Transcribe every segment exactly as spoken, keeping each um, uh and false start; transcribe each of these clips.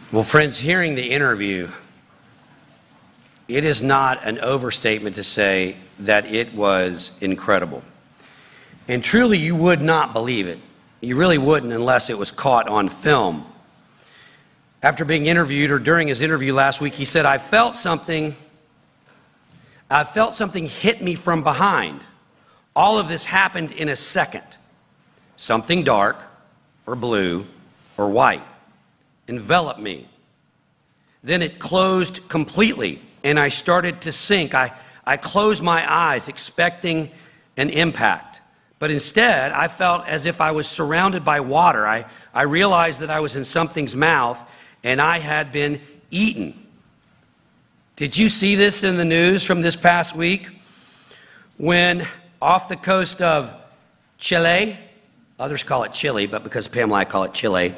Well, friends, hearing the interview, it is not an overstatement to say that it was incredible. And truly, you would not believe it. You really wouldn't unless it was caught on film. After being interviewed, or during his interview last week, he said, I felt something, I felt something hit me from behind. All of this happened in a second. Something dark or blue or white enveloped me. Then it closed completely, and I started to sink. I, I closed my eyes, expecting an impact. But instead, I felt as if I was surrounded by water. I, I realized that I was in something's mouth, and I had been eaten. Did you see this in the news from this past week? When off the coast of Chile, others call it Chile, but because Pamela, I call it Chile.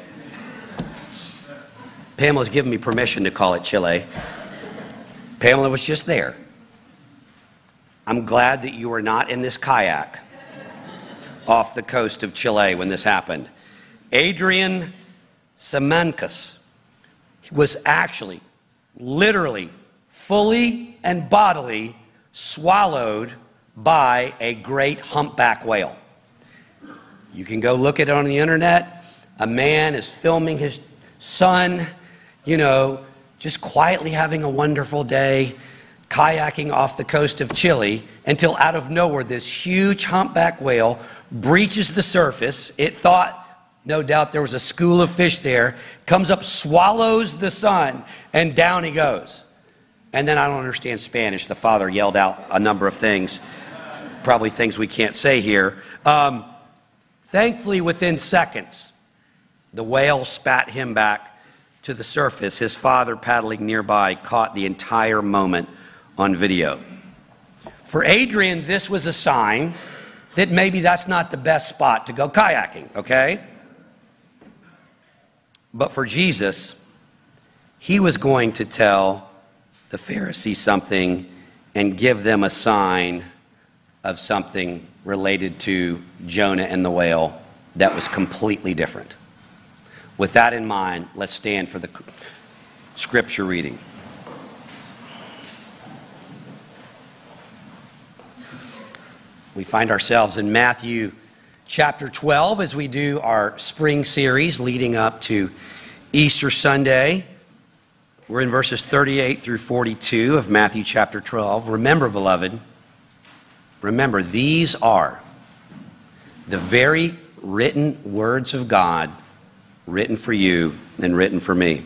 Pamela's given me permission to call it Chile. Pamela was just there. I'm glad that you were not in this kayak off the coast of Chile when this happened. Adrian Simancas was actually, literally, fully and bodily swallowed by a great humpback whale. You can go look at it on the internet. A man is filming his son, you know, just quietly having a wonderful day, kayaking off the coast of Chile, until out of nowhere, this huge humpback whale breaches the surface. It thought, no doubt, there was a school of fish there, comes up, swallows the son, and down he goes. And then I don't understand Spanish. The father yelled out a number of things, probably things we can't say here. Um, thankfully, within seconds, the whale spat him back to the surface. His father, paddling nearby, caught the entire moment on video. For Adrian, this was a sign that maybe that's not the best spot to go kayaking, okay? But for Jesus, he was going to tell the Pharisees something and give them a sign of something related to Jonah and the whale that was completely different. With that in mind, let's stand for the scripture reading. We find ourselves in Matthew chapter twelve as we do our spring series leading up to Easter Sunday. We're in verses thirty-eight through forty-two of Matthew chapter twelve. Remember, beloved, remember, these are the very written words of God, written for you and written for me.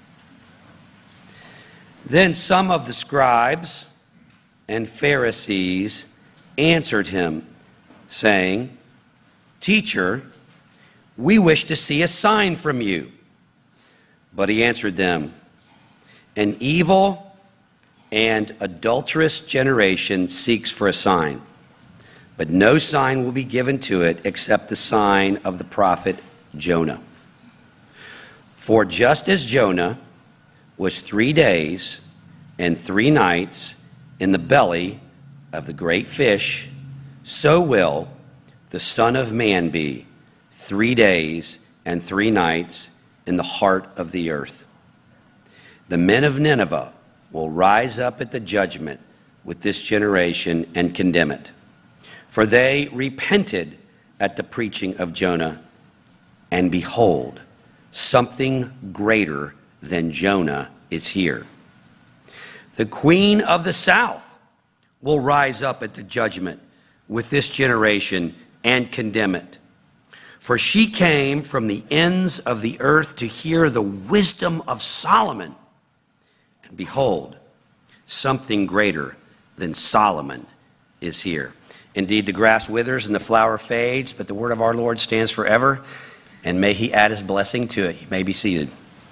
Then some of the scribes and Pharisees answered him, saying, Teacher, we wish to see a sign from you. But he answered them, An evil and adulterous generation seeks for a sign, but no sign will be given to it except the sign of the prophet Jonah. For just as Jonah was three days and three nights in the belly of the great fish, so will the Son of Man be three days and three nights in the heart of the earth. The men of Nineveh will rise up at the judgment with this generation and condemn it. For they repented at the preaching of Jonah, and behold, something greater than Jonah is here. The queen of the south will rise up at the judgment with this generation and condemn it. For she came from the ends of the earth to hear the wisdom of Solomon. And behold, something greater than Solomon is here. Indeed, the grass withers and the flower fades, but the word of our Lord stands forever. And may he add his blessing to it. You may be seated.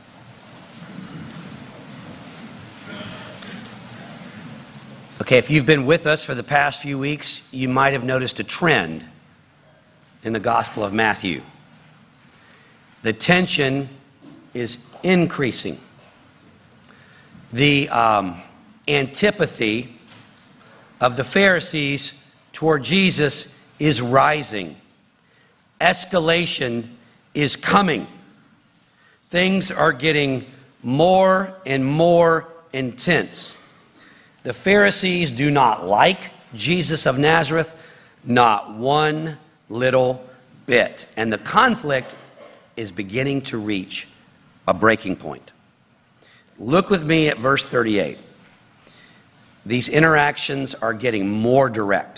Okay, if you've been with us for the past few weeks, you might have noticed a trend in the Gospel of Matthew. The tension is increasing. The um, antipathy of the Pharisees toward Jesus is rising. Escalation is coming. Things are getting more and more intense. The Pharisees do not like Jesus of Nazareth, not one little bit. And the conflict is beginning to reach a breaking point. Look with me at verse thirty-eight. These interactions are getting more direct.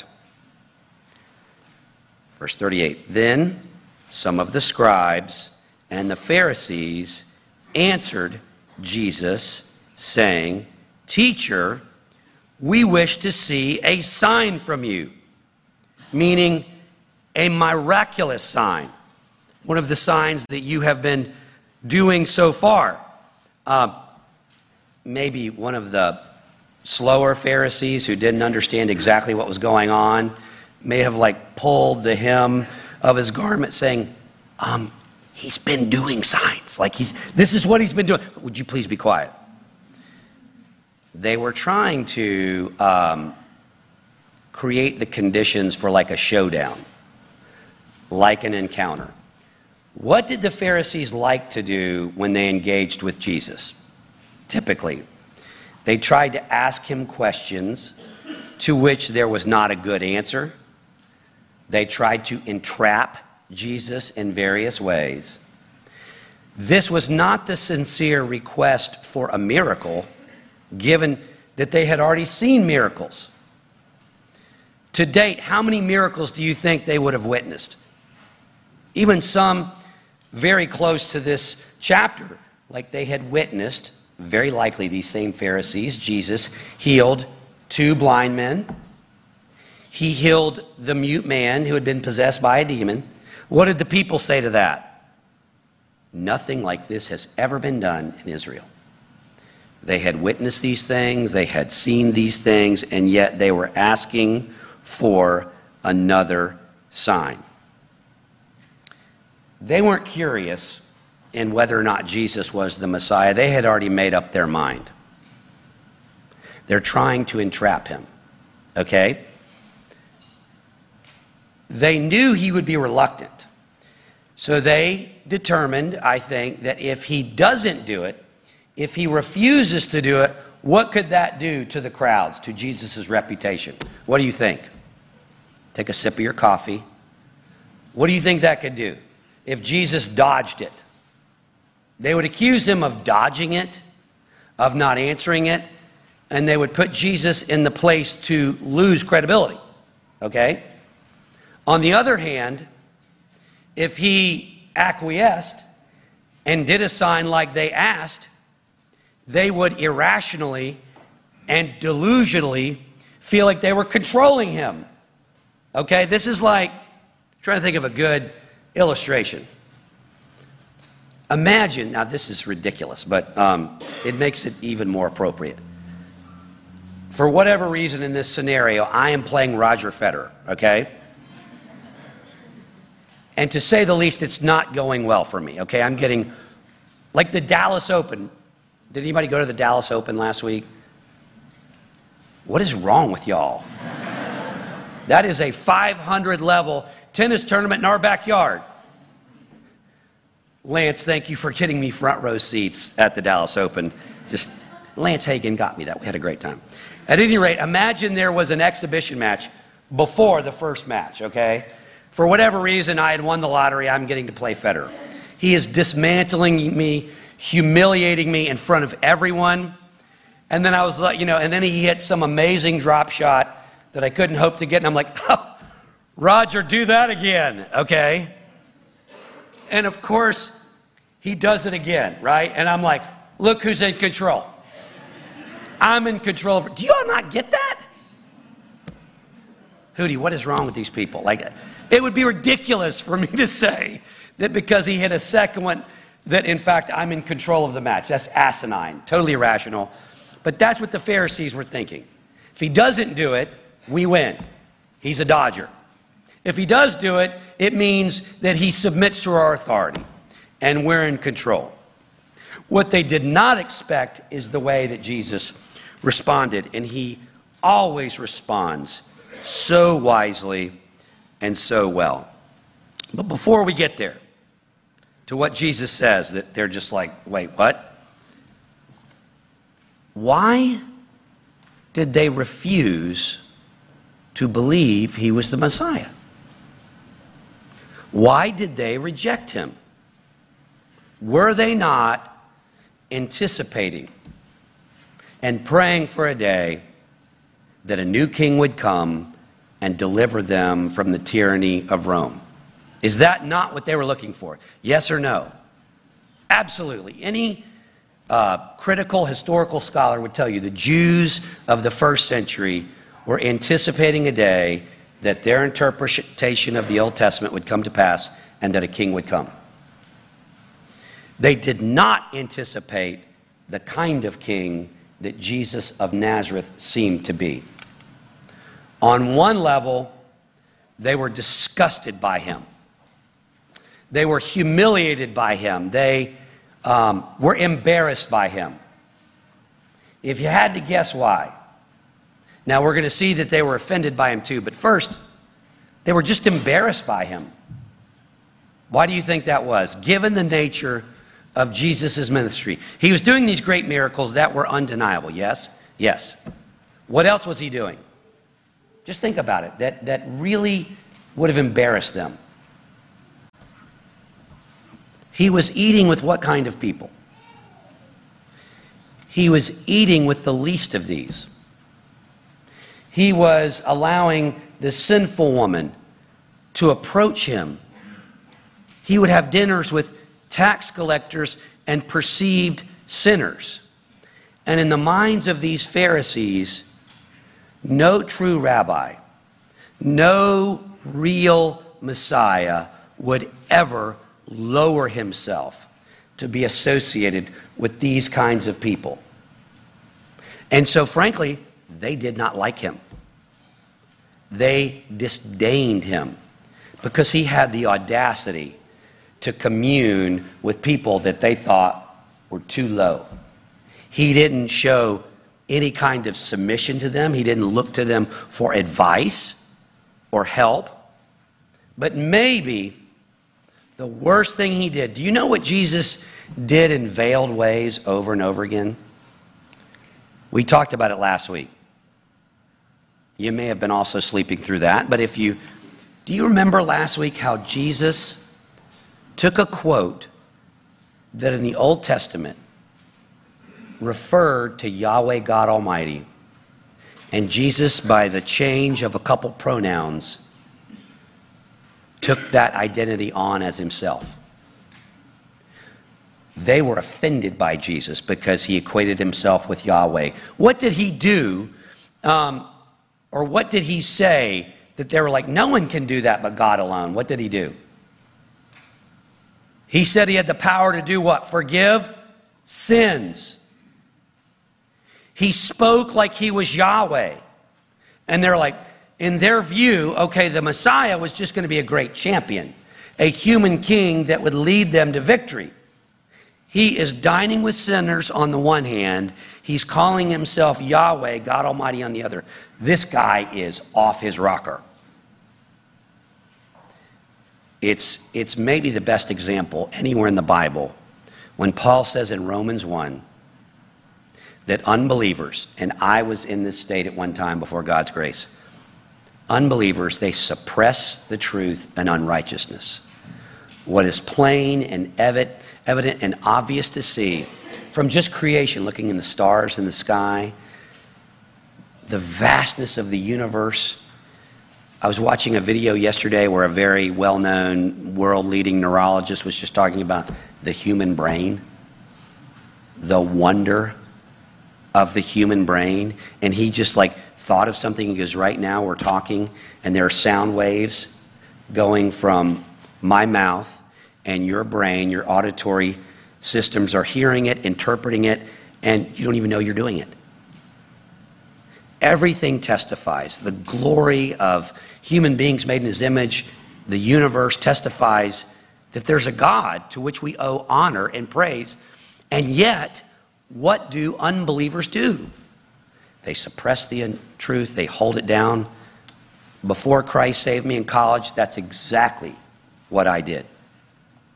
Verse thirty-eight, then some of the scribes and the Pharisees answered Jesus, saying, Teacher, we wish to see a sign from you, meaning a miraculous sign, one of the signs that you have been doing so far. Uh, maybe one of the slower Pharisees who didn't understand exactly what was going on may have like pulled the hem of his garment saying, um, he's been doing signs. Like he's, this is what he's been doing. Would you please be quiet? They were trying to um, create the conditions for like a showdown, like an encounter. What did the Pharisees like to do when they engaged with Jesus? Typically, they tried to ask him questions to which there was not a good answer. They tried to entrap Jesus in various ways. This was not the sincere request for a miracle, given that they had already seen miracles. To date, how many miracles do you think they would have witnessed? Even some very close to this chapter, like they had witnessed, very likely these same Pharisees, Jesus healed two blind men. He healed the mute man who had been possessed by a demon. What did the people say to that? Nothing like this has ever been done in Israel. They had witnessed these things, they had seen these things, and yet they were asking for another sign. They weren't curious in whether or not Jesus was the Messiah. They had already made up their mind. They're trying to entrap him, okay? They knew he would be reluctant. So they determined, I think, that if he doesn't do it, if he refuses to do it, what could that do to the crowds, to Jesus' reputation? What do you think? Take a sip of your coffee. What do you think that could do if Jesus dodged it? They would accuse him of dodging it, of not answering it, and they would put Jesus in the place to lose credibility, okay? On the other hand, if he acquiesced and did a sign like they asked, they would irrationally and delusionally feel like they were controlling him. Okay, this is like, I'm trying to think of a good illustration. Imagine, now this is ridiculous, but um, it makes it even more appropriate. For whatever reason in this scenario, I am playing Roger Federer, okay? And to say the least, it's not going well for me, okay? I'm getting, like the Dallas Open. Did anybody go to the Dallas Open last week? What is wrong with y'all? That is a five hundred level tennis tournament in our backyard. Lance, thank you for getting me front row seats at the Dallas Open. Just, Lance Hagen got me that. We had a great time. At any rate, imagine there was an exhibition match before the first match, okay? For whatever reason, I had won the lottery. I'm getting to play Federer. He is dismantling me, humiliating me in front of everyone. And then I was like, you know, and then he hit some amazing drop shot that I couldn't hope to get. And I'm like, oh, Roger, do that again, okay? And of course, he does it again, right? And I'm like, look who's in control. I'm in control. Of, do you all not get that? Hootie, what is wrong with these people? Like, it would be ridiculous for me to say that because he hit a second one, that in fact I'm in control of the match. That's asinine, totally irrational. But that's what the Pharisees were thinking. If he doesn't do it, we win. He's a dodger. If he does do it, it means that he submits to our authority and we're in control. What they did not expect is the way that Jesus responded, and he always responds so wisely and so well. But before we get there to what Jesus says, that they're just like, wait, what? Why did they refuse to believe he was the Messiah? Why did they reject him? Were they not anticipating and praying for a day that a new king would come and deliver them from the tyranny of Rome? Is that not what they were looking for? Yes or no? Absolutely. Any uh, critical historical scholar would tell you the Jews of the first century were anticipating a day that their interpretation of the Old Testament would come to pass and that a king would come. They did not anticipate the kind of king that Jesus of Nazareth seemed to be. On one level, they were disgusted by him. They were humiliated by him. They um, were embarrassed by him. If you had to guess why, now we're going to see that they were offended by him too, but first, they were just embarrassed by him. Why do you think that was? Given the nature of Jesus' ministry. He was doing these great miracles that were undeniable, yes? Yes. What else was he doing? Just think about it. That, that really would have embarrassed them. He was eating with what kind of people? He was eating with the least of these. He was allowing the sinful woman to approach him. He would have dinners with tax collectors and perceived sinners. And in the minds of these Pharisees, no true rabbi, no real Messiah would ever lower himself to be associated with these kinds of people. And so, frankly, they did not like him. They disdained him because he had the audacity to commune with people that they thought were too low. He didn't show any kind of submission to them. He didn't look to them for advice or help. But maybe the worst thing he did, do you know what Jesus did in veiled ways over and over again? We talked about it last week. You may have been also sleeping through that, but if you, do you remember last week how Jesus took a quote that in the Old Testament referred to Yahweh God Almighty, and Jesus, by the change of a couple pronouns, took that identity on as himself. They were offended by Jesus because he equated himself with Yahweh. What did he do, um, or what did he say that they were like, no one can do that but God alone? What did he do? He said he had the power to do what? Forgive sins. He spoke like he was Yahweh. And they're like, in their view, okay, the Messiah was just going to be a great champion, a human king that would lead them to victory. He is dining with sinners on the one hand. He's calling himself Yahweh, God Almighty, on the other. This guy is off his rocker. It's, it's maybe the best example anywhere in the Bible when Paul says in Romans one that unbelievers, and I was in this state at one time before God's grace, unbelievers, they suppress the truth and unrighteousness. What is plain and evident, evident and obvious to see from just creation, looking in the stars in the sky, the vastness of the universe. I was watching a video yesterday where a very well-known world-leading neurologist was just talking about the human brain, the wonder of the human brain. And he just like thought of something. He goes, right now we're talking and there are sound waves going from my mouth and your brain, your auditory systems are hearing it, interpreting it, and you don't even know you're doing it. Everything testifies. The glory of human beings made in his image, the universe testifies that there's a God to which we owe honor and praise. And yet, what do unbelievers do? They suppress the truth. They hold it down. Before Christ saved me in college, that's exactly what I did.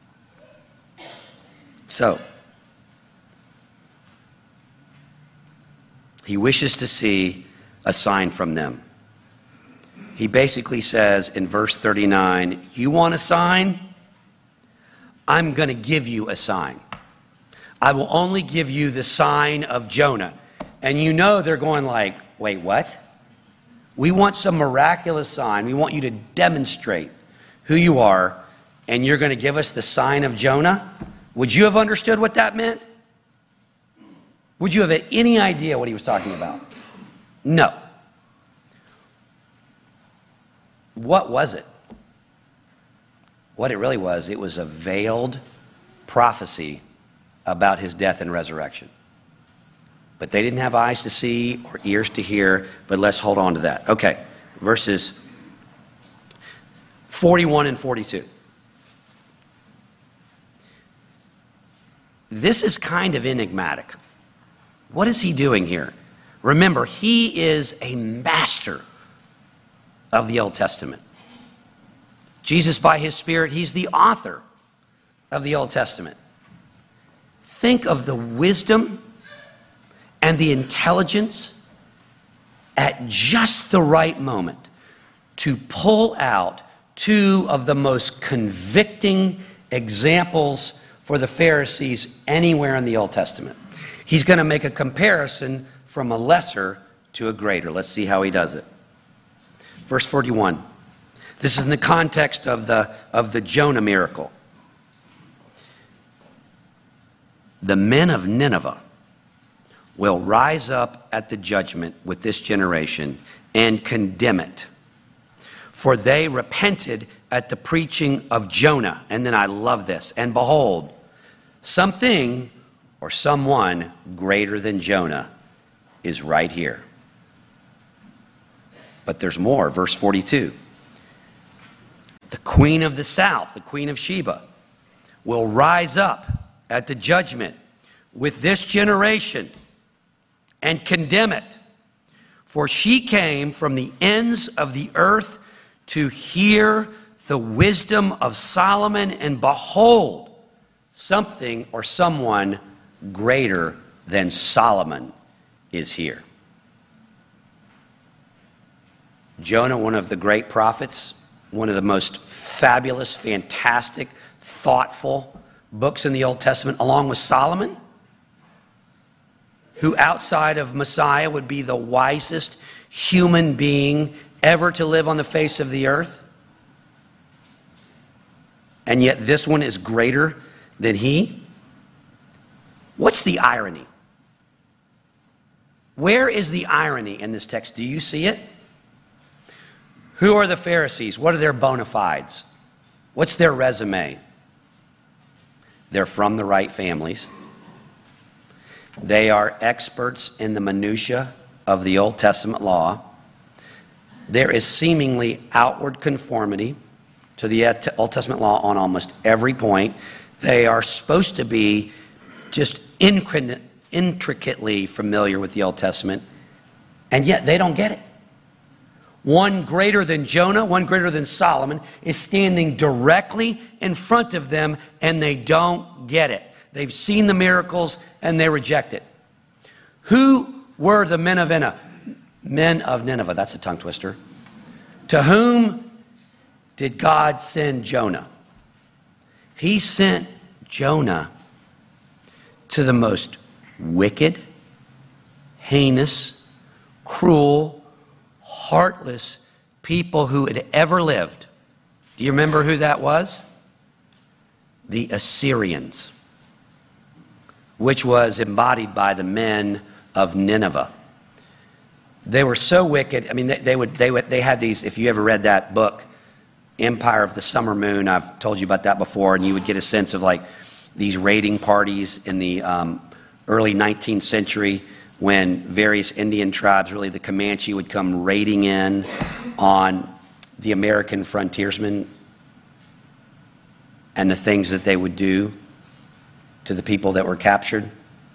So, He wishes to see a sign from them. He basically says in verse thirty-nine, you want a sign? I'm going to give you a sign. I will only give you the sign of Jonah. And you know they're going like, wait, what? We want some miraculous sign. We want you to demonstrate who you are, and you're going to give us the sign of Jonah? Would you have understood what that meant? Would you have had any idea what he was talking about? No. What was it? What it really was, it was a veiled prophecy about his death and resurrection. But they didn't have eyes to see or ears to hear, but let's hold on to that. Okay, verses forty-one and forty-two. This is kind of enigmatic. What is he doing here? Remember, he is a master of the Old Testament. Jesus, by his Spirit, he's the author of the Old Testament. Think of the wisdom and the intelligence at just the right moment to pull out two of the most convicting examples for the Pharisees anywhere in the Old Testament. He's going to make a comparison from a lesser to a greater. Let's see how he does it. Verse forty-one. This is in the context of the, of the Jonah miracle. The men of Nineveh will rise up at the judgment with this generation and condemn it. For they repented at the preaching of Jonah. And then I love this. And behold, something or someone greater than Jonah is right here. But there's more. Verse forty-two. The queen of the south, the queen of Sheba, will rise up at the judgment with this generation and condemn it. For she came from the ends of the earth to hear the wisdom of Solomon, and behold, something or someone greater than Solomon is here. Jonah, one of the great prophets, one of the most fabulous, fantastic, thoughtful books in the Old Testament, along with Solomon, who outside of Messiah would be the wisest human being ever to live on the face of the earth. And yet this one is greater than he. What's the irony? Where is the irony in this text? Do you see it? Who are the Pharisees? What are their bona fides? What's their resume? They're from the right families. They are experts in the minutia of the Old Testament law. There is seemingly outward conformity to the Old Testament law on almost every point. They are supposed to be just intricately familiar with the Old Testament, and yet they don't get it. One greater than Jonah, one greater than Solomon, is standing directly in front of them, and they don't get it. They've seen the miracles, and they reject it. Who were the men of Nineveh? Men of Nineveh, that's a tongue twister. To whom did God send Jonah? He sent Jonah to the most wicked, heinous, cruel, heartless people who had ever lived. Do you remember who that was? The Assyrians, which was embodied by the men of Nineveh. They were so wicked. I mean, they, they would, they would, they had these. If you ever read that book, Empire of the Summer Moon, I've told you about that before, and you would get a sense of like these raiding parties in the um, early nineteenth century, when various Indian tribes, really the Comanche, would come raiding in on the American frontiersmen and the things that they would do to the people that were captured.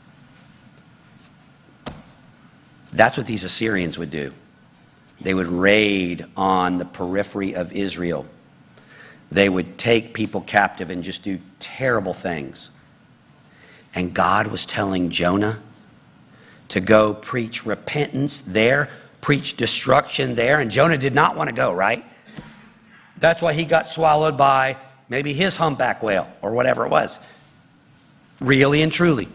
That's what these Assyrians would do. They would raid on the periphery of Israel. They would take people captive and just do terrible things. And God was telling Jonah to go preach repentance there, preach destruction there. And Jonah did not want to go, right? That's why he got swallowed by maybe his humpback whale or whatever it was. Really and truly.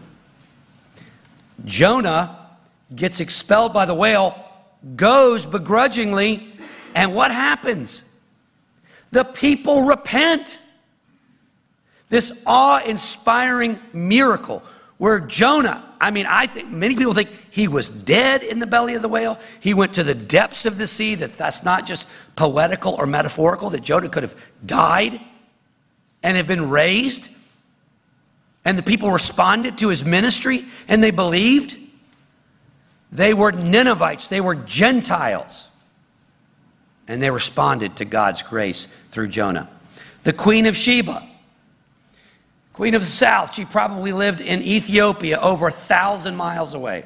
Jonah gets expelled by the whale, goes begrudgingly, and what happens? The people repent. This awe-inspiring miracle where Jonah, I mean, I think many people think he was dead in the belly of the whale. He went to the depths of the sea, that that's not just poetical or metaphorical, that Jonah could have died and have been raised. And the people responded to his ministry and they believed. They were Ninevites, they were Gentiles. And they responded to God's grace through Jonah. The Queen of Sheba, Queen of the South, she probably lived in Ethiopia over a thousand miles away.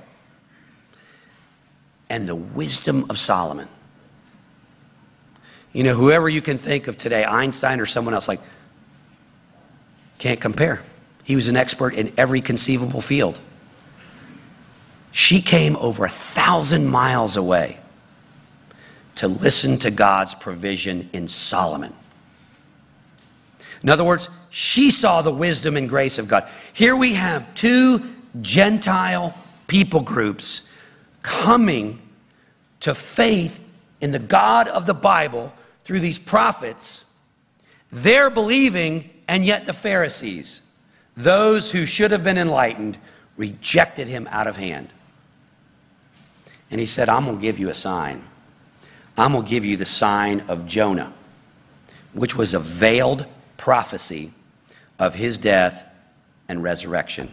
And the wisdom of Solomon. You know, whoever you can think of today, Einstein or someone else, like, can't compare. He was an expert in every conceivable field. She came over a thousand miles away to listen to God's provision in Solomon. In other words, she saw the wisdom and grace of God. Here we have two Gentile people groups coming to faith in the God of the Bible through these prophets. They're believing, and yet the Pharisees, those who should have been enlightened, rejected him out of hand. And he said, I'm going to give you a sign. I'm going to give you the sign of Jonah, which was a veiled prophecy of his death and resurrection.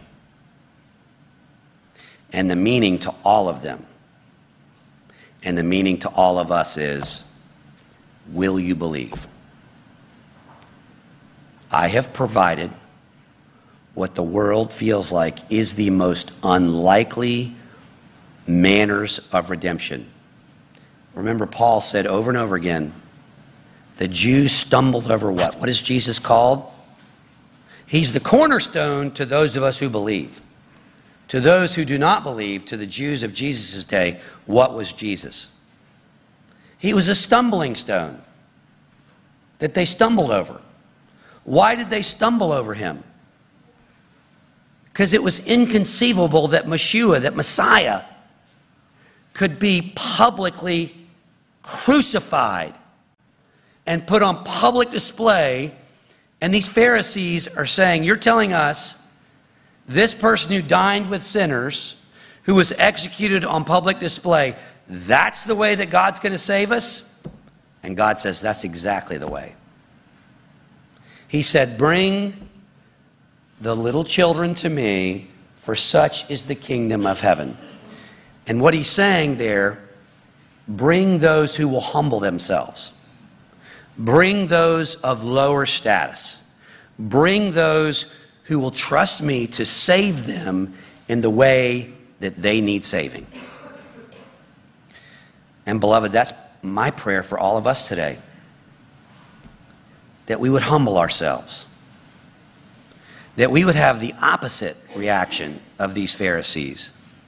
And the meaning to all of them, and the meaning to all of us is, will you believe? I have provided what the world feels like is the most unlikely manners of redemption. Remember, Paul said over and over again, the Jews stumbled over what? What is Jesus called? He's the cornerstone to those of us who believe. To those who do not believe, to the Jews of Jesus' day, what was Jesus? He was a stumbling stone that they stumbled over. Why did they stumble over him? Because it was inconceivable that Messiah, that Messiah, could be publicly crucified and put on public display. And these Pharisees are saying, you're telling us this person who dined with sinners, who was executed on public display, that's the way that God's going to save us? And God says, that's exactly the way. He said, bring the little children to me, for such is the kingdom of heaven. And what he's saying there, bring those who will humble themselves. Bring those of lower status. Bring those who will trust me to save them in the way that they need saving. And beloved, that's my prayer for all of us today. That we would humble ourselves. That we would have the opposite reaction of these Pharisees.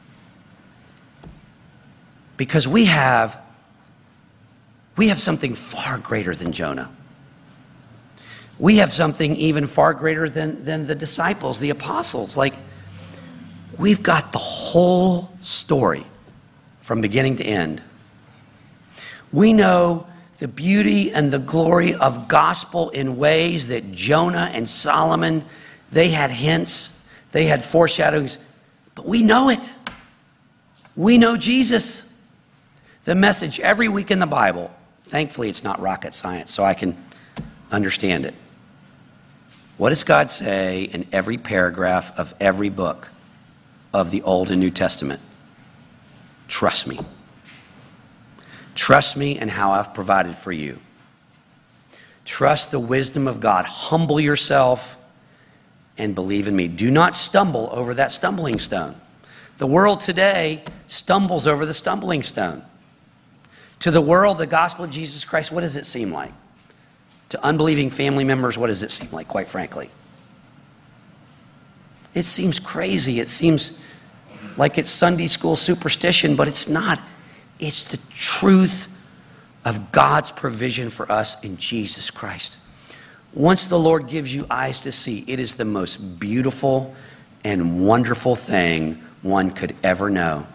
Because we have, we have something far greater than Jonah. We have something even far greater than, than the disciples, the apostles. Like, we've got the whole story from beginning to end. We know the beauty and the glory of gospel in ways that Jonah and Solomon, they had hints, they had foreshadowings, but we know it. We know Jesus. The message every week in the Bible, thankfully it's not rocket science, so I can understand it. What does God say in every paragraph of every book of the Old and New Testament? Trust me. Trust me in how I've provided for you. Trust the wisdom of God. Humble yourself and believe in me. Do not stumble over that stumbling stone. The world today stumbles over the stumbling stone. To the world, the gospel of Jesus Christ, what does it seem like? To unbelieving family members, what does it seem like, quite frankly? It seems crazy. It seems like it's Sunday school superstition, but it's not. It's the truth of God's provision for us in Jesus Christ. Once the Lord gives you eyes to see, it is the most beautiful and wonderful thing one could ever know.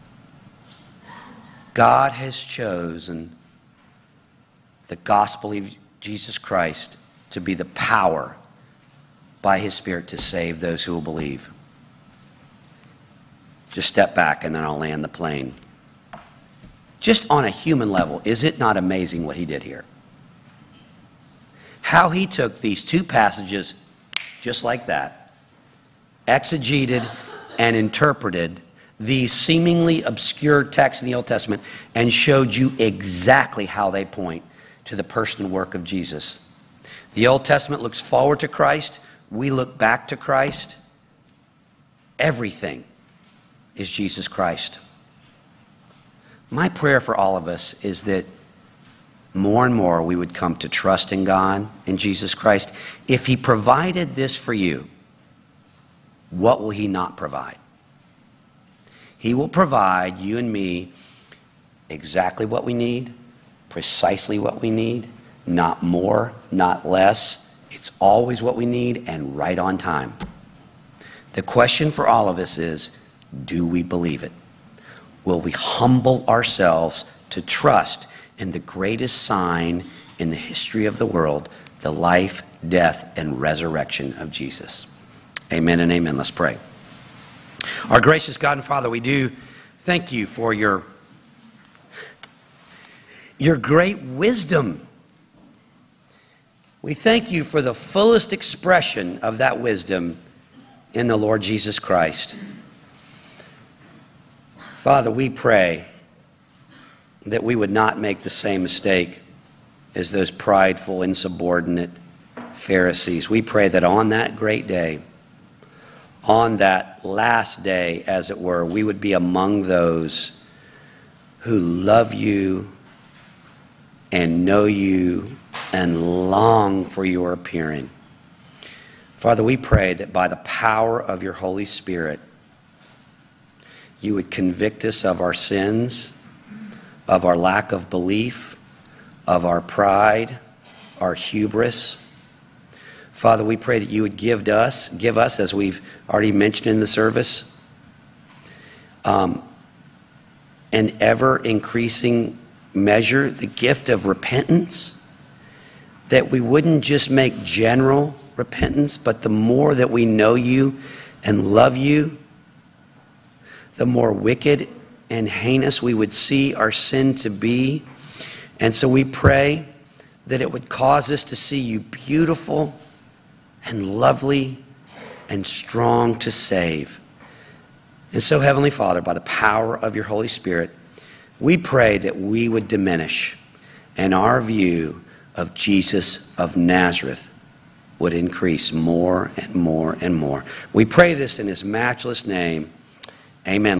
God has chosen the gospel of Jesus Christ to be the power by his Spirit to save those who will believe. Just step back and then I'll land the plane. Just on a human level, is it not amazing what he did here? How he took these two passages just like that, exegeted and interpreted these seemingly obscure texts in the Old Testament and showed you exactly how they point to the person and work of Jesus. The Old Testament looks forward to Christ. We look back to Christ. Everything is Jesus Christ. My prayer for all of us is that more and more we would come to trust in God, in Jesus Christ. If he provided this for you, what will he not provide? He will provide you and me exactly what we need, precisely what we need, not more, not less. It's always what we need and right on time. The question for all of us is, do we believe it? Will we humble ourselves to trust in the greatest sign in the history of the world, the life, death, and resurrection of Jesus? Amen and amen. Let's pray. Our gracious God and Father, we do thank you for your, your great wisdom. We thank you for the fullest expression of that wisdom in the Lord Jesus Christ. Father, we pray that we would not make the same mistake as those prideful, insubordinate Pharisees. We pray that on that great day, on that last day, as it were, we would be among those who love you and know you and long for your appearing. Father, we pray that by the power of your Holy Spirit, you would convict us of our sins, of our lack of belief, of our pride, our hubris. Father, we pray that you would give us, give us, as we've already mentioned in the service, um, an ever-increasing measure, the gift of repentance, that we wouldn't just make general repentance, but the more that we know you and love you, the more wicked and heinous we would see our sin to be. And so we pray that it would cause us to see you beautiful and lovely and strong to save. And so, Heavenly Father, by the power of your Holy Spirit, we pray that we would diminish and our view of Jesus of Nazareth would increase more and more and more. We pray this in his matchless name. Amen.